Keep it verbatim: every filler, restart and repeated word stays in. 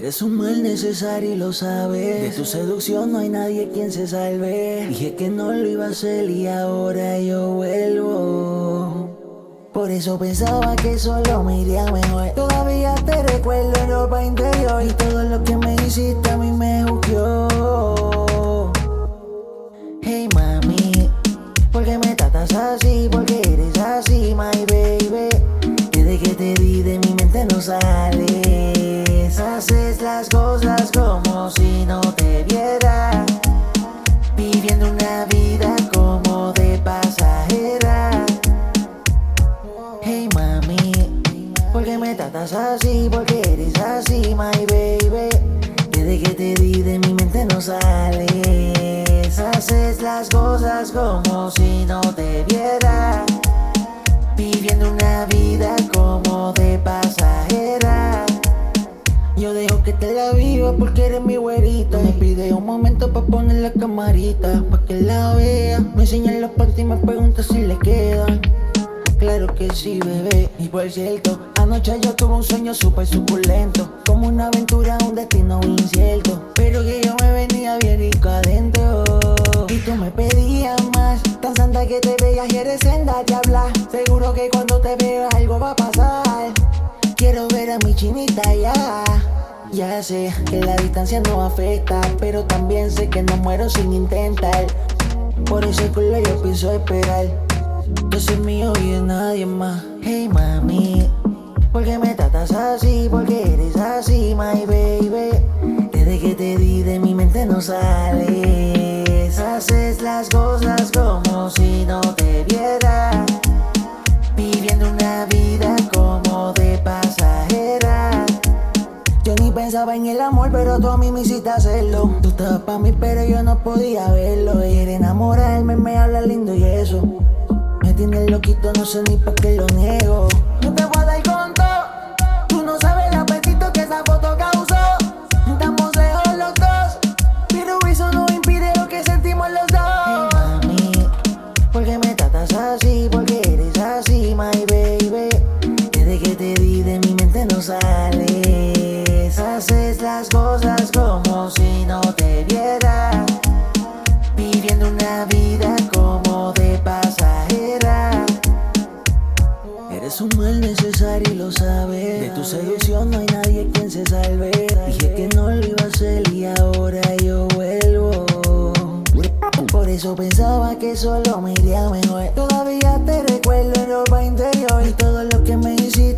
Eres un mal necesario y lo sabes. De tu seducción no hay nadie quien se salve. Dije que no lo iba a hacer y ahora yo vuelvo. Por eso pensaba que solo me iría mejor. Todavía te recuerdo en ropa interior. Y todo lo que me hiciste a mí me juzgó. Hey mami, ¿por qué me tratas así? ¿Por qué eres así, my baby? Desde que te di de mi mente no sales. Haces las cosas como si no te viera, viviendo una vida como de pasajera. Hey mami, ¿por qué me tratas así? ¿Por qué eres así, my baby? Desde que te di de mi mente no sales. Haces las cosas como si no te viera, viviendo una vida como de pasajera. Yo dejo que te la viva porque eres mi güerita. Me pide un momento pa' poner la camarita, pa' que la vea. Me enseñan los panties y me pregunta si le quedan. Claro que sí, bebé. Y por cierto, anoche yo tuve un sueño súper suculento, como una aventura, un destino incierto, pero que yo me venía bien rico adentro. Y tú me pedías más, tan santa que te veas y eres senda de hablar. Seguro que cuando te veo algo va a pasar. Quiero ver a mi chinita ya. Ya sé que la distancia no afecta, pero también sé que no muero sin intentar. Por ese culo yo pienso esperar. Yo soy mío y de nadie más. Hey mami, ¿por qué me tratas así? ¿Por qué eres así, my baby? Desde que te di de mi mente no sales. Haces las cosas como si no te viera, viviendo una vida como de pasajera. Yo ni pensaba en el amor, pero tú a mí me hiciste hacerlo. Tú estabas pa' mí, pero yo no podía verlo. Quiere enamorarme, me habla lindo y eso me tiene loquito, no sé ni pa' qué lo niego. No te voy a dar con todo, tú no sabes el apetito que esa foto causó. Estamos lejos los dos, pero eso no impide lo que sentimos los dos. Hey mami, ¿por qué me tratas así? ¿Por qué eres así, my baby? Desde que te di de mi mente no sales. Haces las cosas como si no te viera, viviendo una vida como de pasajera. Eres un mal necesario y lo sabes. De tu seducción no hay nadie quien se salve. Dije que no lo iba a hacer y ahora yo vuelvo. Por eso pensaba que solo me iría mejor. Todavía te recuerdo en ropa interior. Y todo lo que me hiciste